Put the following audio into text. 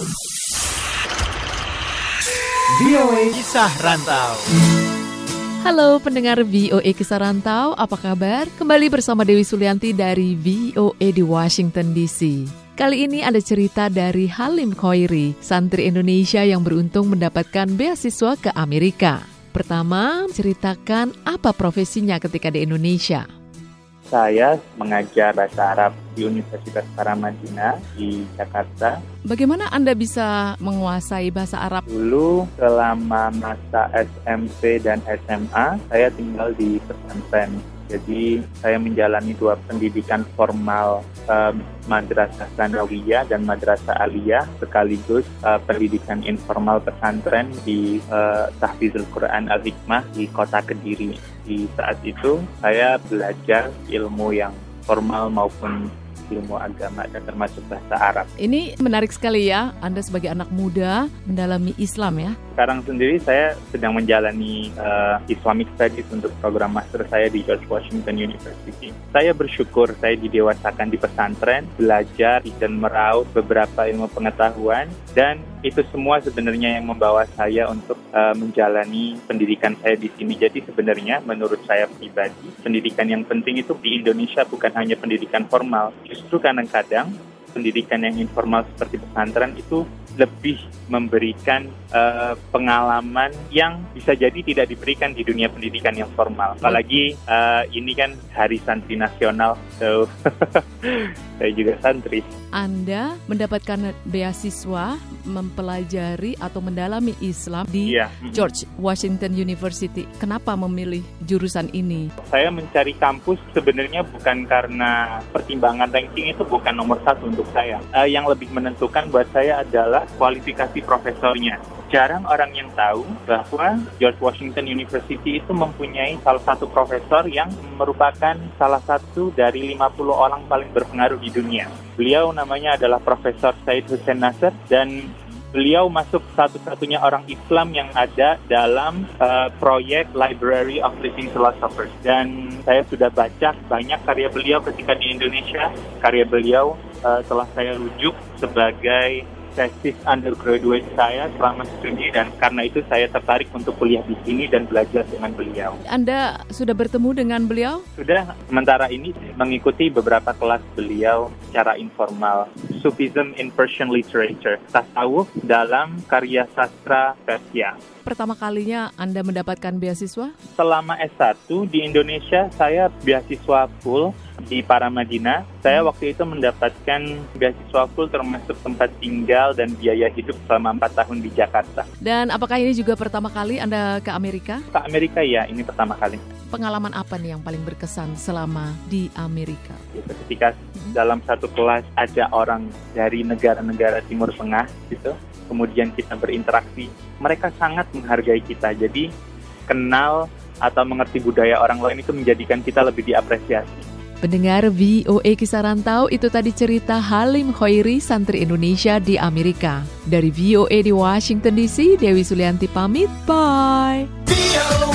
VOA Kisah Rantau. Halo pendengar VOA Kisah Rantau, apa kabar? Kembali bersama Dewi Sulianti dari VOA di Washington DC. Kali ini ada cerita dari Halim Khoiri, santri Indonesia yang beruntung mendapatkan beasiswa ke Amerika. Pertama, ceritakan apa profesinya ketika di Indonesia. Saya mengajar bahasa Arab di Universitas Paramadina di Jakarta. Bagaimana Anda bisa menguasai bahasa Arab? Dulu selama masa SMP dan SMA, saya tinggal di pesantren. Jadi saya menjalani 2 pendidikan formal, madrasah sanawiyah dan madrasah aliyah, sekaligus pendidikan informal pesantren di Tahfizul Quran Al-Hikmah di kota Kediri. Di saat itu saya belajar ilmu yang formal maupun ilmu agama dan termasuk bahasa Arab. Ini menarik sekali ya, Anda sebagai anak muda mendalami Islam ya. Sekarang sendiri saya sedang menjalani Islamic Studies untuk program master saya di George Washington University. Saya bersyukur saya didewasakan di pesantren, belajar dan meraup beberapa ilmu pengetahuan, dan itu semua sebenarnya yang membawa saya untuk menjalani pendidikan saya di sini. Jadi sebenarnya menurut saya pribadi, pendidikan yang penting itu di Indonesia bukan hanya pendidikan formal. Justru kadang-kadang pendidikan yang informal seperti pesantren itu lebih memberikan pengalaman yang bisa jadi tidak diberikan di dunia pendidikan yang formal. Apalagi ini kan Hari Santri Nasional, so saya juga santri. Anda mendapatkan beasiswa mempelajari atau mendalami Islam di George Washington University. Kenapa memilih jurusan ini? Saya mencari kampus sebenarnya bukan karena pertimbangan ranking, itu bukan nomor 1 untuk saya. Yang lebih menentukan buat saya adalah kualifikasi profesornya. Jarang orang yang tahu bahwa George Washington University itu mempunyai salah satu profesor yang merupakan salah satu dari 50 orang paling berpengaruh di dunia. Beliau namanya adalah Profesor Said Hussein Nasr, dan beliau masuk satu-satunya orang Islam yang ada dalam proyek Library of Living Philosophers. Dan saya sudah baca banyak karya beliau ketika di Indonesia. Karya beliau telah saya rujuk sebagai tesis undergraduate saya selama studi, dan karena itu saya tertarik untuk kuliah di sini dan belajar dengan beliau. Anda sudah bertemu dengan beliau? Sudah, sementara ini mengikuti beberapa kelas beliau secara informal. Sufism in Persian Literature, tasawuf dalam karya sastra Persia. Pertama kalinya Anda mendapatkan beasiswa? Selama S1 di Indonesia, saya beasiswa full di Paramadina. Saya waktu itu mendapatkan beasiswa full termasuk tempat tinggal dan biaya hidup selama 4 tahun di Jakarta. Dan apakah ini juga pertama kali Anda ke Amerika? Ke Amerika ya, ini pertama kali. Pengalaman apa nih yang paling berkesan selama di Amerika? Ketika dalam satu kelas ada orang dari negara-negara Timur Tengah gitu, kemudian kita berinteraksi, mereka sangat menghargai kita. Jadi kenal atau mengerti budaya orang lain itu menjadikan kita lebih diapresiasi. Pendengar VOA Kisah Rantau, itu tadi cerita Halim Khoiri, santri Indonesia di Amerika. Dari VOA di Washington DC, Dewi Sulianti pamit, bye!